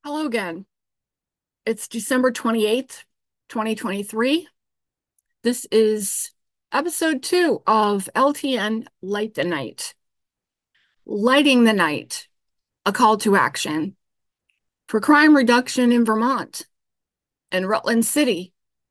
Hello again. It's December 28th, 2023. This is episode 2 of LTN Light the Night. Lighting the Night, a call to action for crime reduction in Vermont and Rutland City.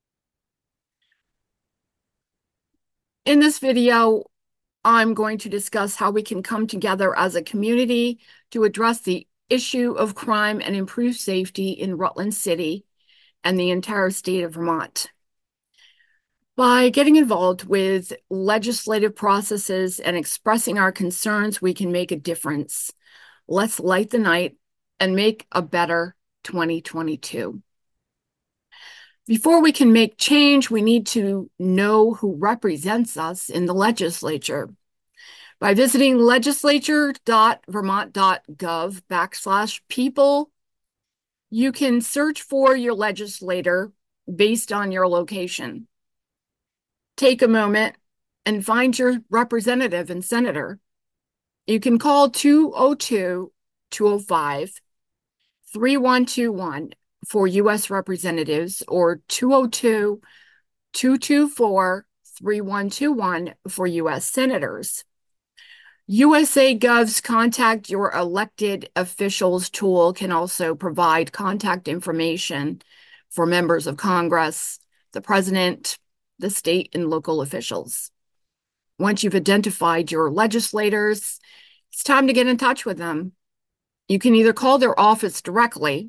In this video, I'm going to discuss how we can come together as a community to address the issue of crime and improve safety in Rutland City and the entire state of Vermont. By getting involved with legislative processes and expressing our concerns, we can make a difference. Let's light the night and make a better 2022. Before we can make change, we need to know who represents us in the legislature. By visiting legislature.vermont.gov/people, you can search for your legislator based on your location. Take a moment and find your representative and senator. You can call 202-205-3121 for U.S. representatives or 202-224-3121 for U.S. senators. USA Gov's Contact Your Elected Officials tool can also provide contact information for members of Congress, the president, the state and local officials. Once you've identified your legislators, it's time to get in touch with them. You can either call their office directly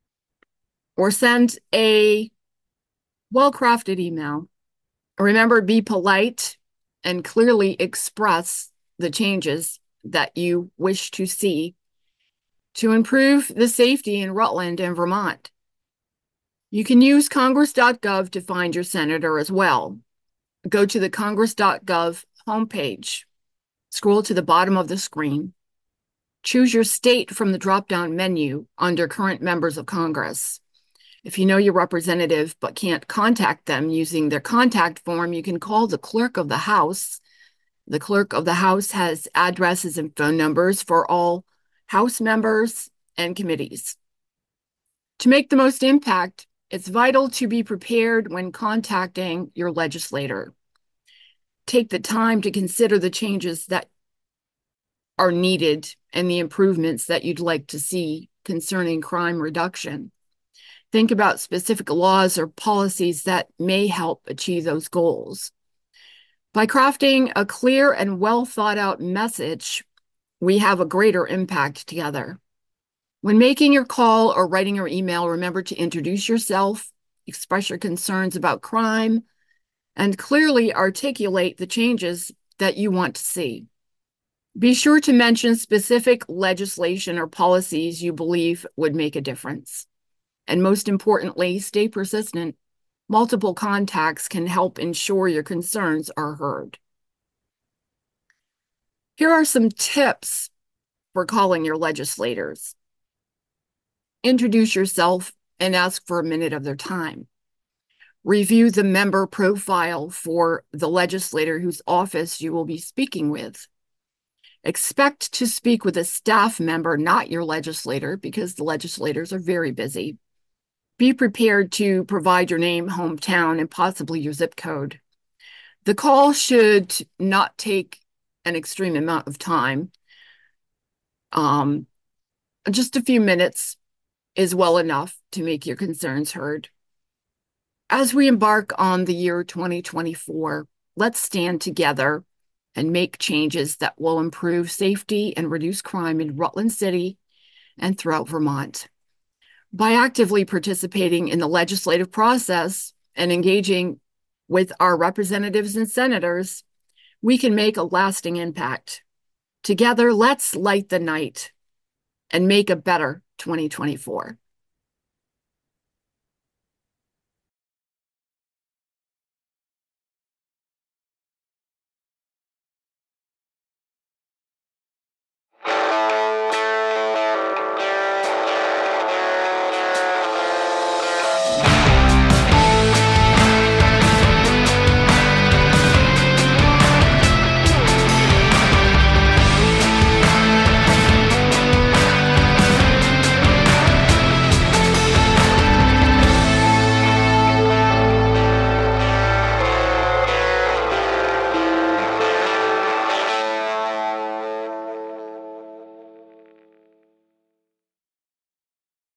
or send a well-crafted email. Remember, be polite and clearly express the changes that you wish to see to improve the safety in Rutland and Vermont. You can use congress.gov to find your senator as well. Go to the congress.gov homepage. Scroll to the bottom of the screen. Choose your state from the drop-down menu under current members of Congress. If you know your representative but can't contact them using their contact form, you can call the clerk of the House. The clerk of the House has addresses and phone numbers for all House members and committees. To make the most impact, it's vital to be prepared when contacting your legislator. Take the time to consider the changes that are needed and the improvements that you'd like to see concerning crime reduction. Think about specific laws or policies that may help achieve those goals. By crafting a clear and well thought out message, we have a greater impact together. When making your call or writing your email, remember to introduce yourself, express your concerns about crime, and clearly articulate the changes that you want to see. Be sure to mention specific legislation or policies you believe would make a difference. And most importantly, stay persistent. Multiple contacts can help ensure your concerns are heard. Here are some tips for calling your legislators. Introduce yourself and ask for a minute of their time. Review the member profile for the legislator whose office you will be speaking with. Expect to speak with a staff member, not your legislator, because the legislators are very busy. Be prepared to provide your name, hometown, and possibly your zip code. The call should not take an extreme amount of time. Just a few minutes is well enough to make your concerns heard. As we embark on the year 2024, let's stand together and make changes that will improve safety and reduce crime in Rutland City and throughout Vermont. By actively participating in the legislative process and engaging with our representatives and senators, we can make a lasting impact. Together, let's light the night and make a better 2024.